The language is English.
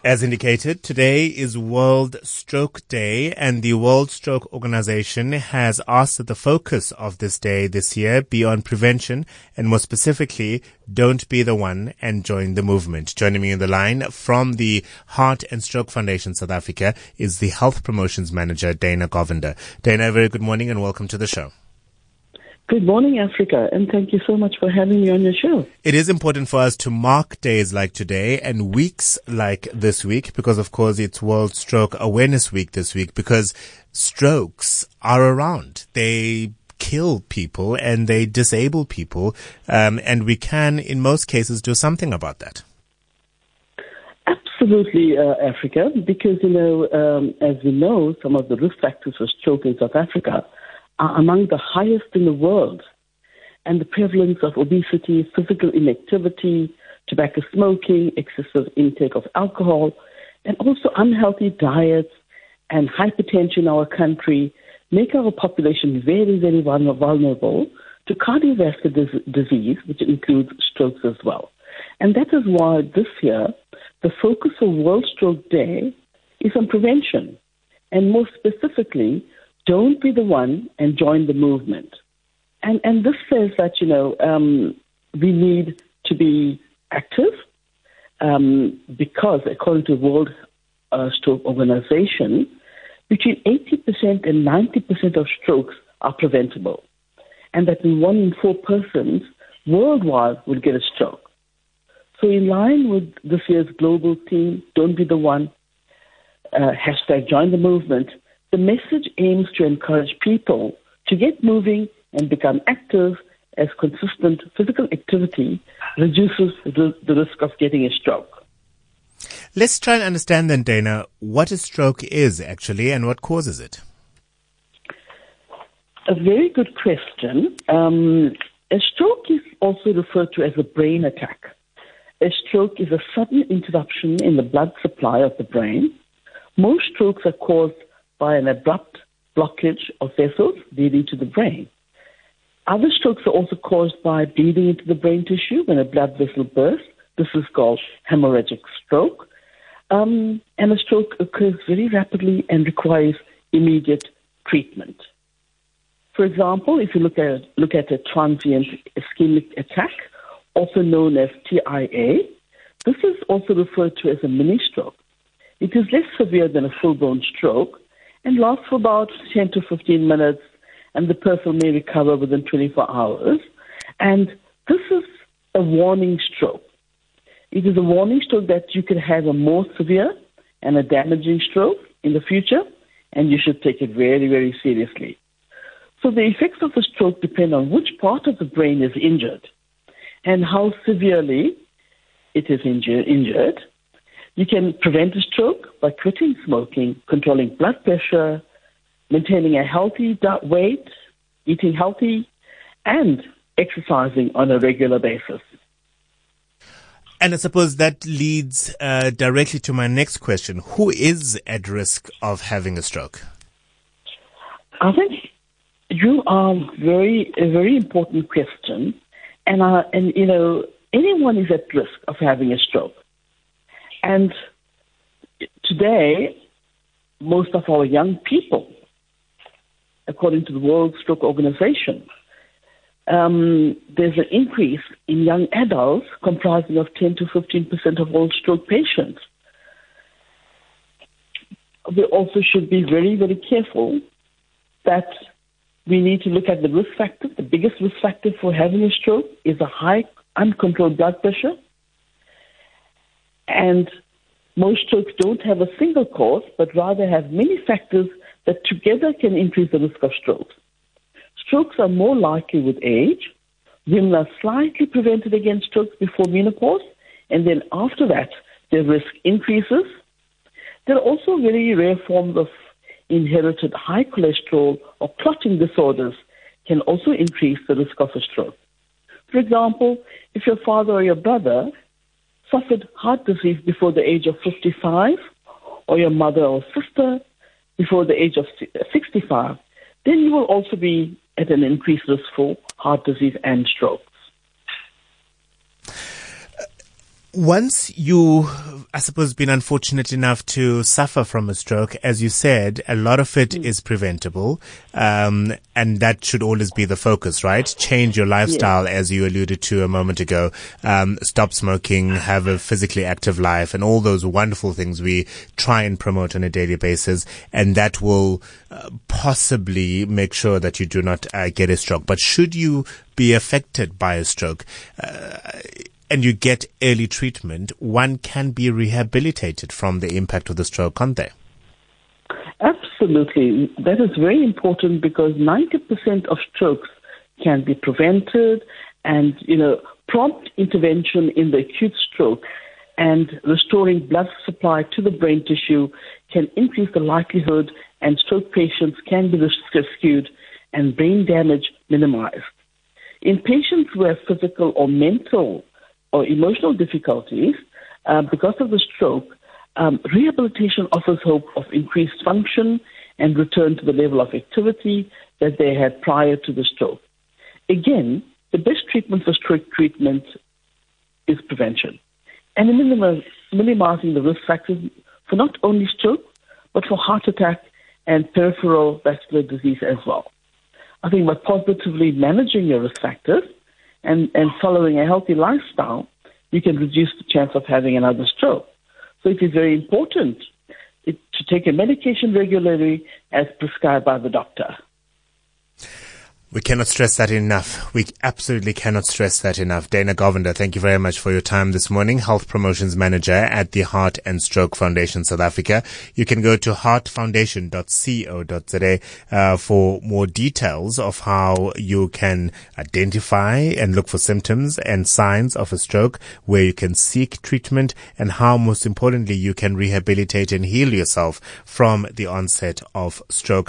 As indicated, today is World Stroke Day, and the World Stroke Organization has asked that the focus of this day this year be on prevention, and more specifically, don't be the one and join the movement. Joining me in the line from the Heart and Stroke Foundation South Africa is the Health Promotions Manager, Dana Govender. Dana, a very good morning and welcome to the show. Good morning, Africa, and thank you so much for having me on your show. It is important for us to mark days like today and weeks like this week because, of course, it's World Stroke Awareness Week this week because strokes are around. They kill people and they disable people, and we can, in most cases, do something about that. Absolutely, Africa, because, as we know, some of the risk factors for stroke in South Africa are among the highest in the world. And the prevalence of obesity, physical inactivity, tobacco smoking, excessive intake of alcohol, and also unhealthy diets and hypertension in our country make our population very, very vulnerable to cardiovascular disease, which includes strokes as well. And that is why this year, the focus of World Stroke Day is on prevention, and more specifically, don't be the one and join the movement. And this says that, we need to be active because, according to the World Stroke Organization, between 80% and 90% of strokes are preventable, and that 1 in 4 persons worldwide will get a stroke. So in line with this year's global theme, don't be the one, hashtag join the movement, the message aims to encourage people to get moving and become active, as consistent physical activity reduces the risk of getting a stroke. Let's try and understand then, Dana, what a stroke is actually and what causes it. A very good question. A stroke is also referred to as a brain attack. A stroke is a sudden interruption in the blood supply of the brain. Most strokes are caused by an abrupt blockage of vessels leading to the brain. Other strokes are also caused by bleeding into the brain tissue when a blood vessel bursts. This is called hemorrhagic stroke. And a stroke occurs very rapidly and requires immediate treatment. For example, if you look at a transient ischemic attack, also known as TIA, this is also referred to as a mini stroke. It is less severe than a full-blown stroke and lasts for about 10 to 15 minutes, and the person may recover within 24 hours. And this is a warning stroke. It is a warning stroke that you can have a more severe and a damaging stroke in the future, and you should take it very, very seriously. So the effects of the stroke depend on which part of the brain is injured and how severely it is injured. You can prevent a stroke by quitting smoking, controlling blood pressure, maintaining a healthy weight, eating healthy, and exercising on a regular basis. And I suppose that leads directly to my next question. Who is at risk of having a stroke? I think you are a very important question. And anyone is at risk of having a stroke. And today, most of our young people, according to the World Stroke Organization, there's an increase in young adults comprising of 10 to 15% of all stroke patients. We also should be very, very careful that we need to look at the risk factors. The biggest risk factor for having a stroke is a high uncontrolled blood pressure. And most strokes don't have a single cause, but rather have many factors that together can increase the risk of strokes. Strokes are more likely with age. Women are slightly prevented against strokes before menopause, and then after that, their risk increases. There are also very rare forms of inherited high cholesterol or clotting disorders can also increase the risk of a stroke. For example, if your father or your brother suffered heart disease before the age of 55, or your mother or sister before the age of 65, then you will also be at an increased risk for heart disease and strokes. Once you, I suppose, been unfortunate enough to suffer from a stroke, as you said, a lot of it is preventable, and that should always be the focus, right? Change your lifestyle, as you alluded to a moment ago. Stop smoking, have a physically active life, and all those wonderful things we try and promote on a daily basis, and that will possibly make sure that you do not get a stroke. But should you be affected by a stroke, and you get early treatment, one can be rehabilitated from the impact of the stroke, can't they? Absolutely. That is very important because 90% of strokes can be prevented, and, prompt intervention in the acute stroke and restoring blood supply to the brain tissue can increase the likelihood, and stroke patients can be rescued and brain damage minimized. In patients who have physical or mental or emotional difficulties because of the stroke, rehabilitation offers hope of increased function and return to the level of activity that they had prior to the stroke. Again, the best treatment for stroke treatment is prevention and minimizing the risk factors for not only stroke, but for heart attack and peripheral vascular disease as well. I think by positively managing your risk factors and following a healthy lifestyle, you can reduce the chance of having another stroke. So it is very important to take a medication regularly as prescribed by the doctor. We cannot stress that enough. We absolutely cannot stress that enough. Dana Govender, thank you very much for your time this morning. Health Promotions Manager at the Heart and Stroke Foundation South Africa. You can go to heartfoundation.co.za for more details of how you can identify and look for symptoms and signs of a stroke, where you can seek treatment, and how, most importantly, you can rehabilitate and heal yourself from the onset of stroke.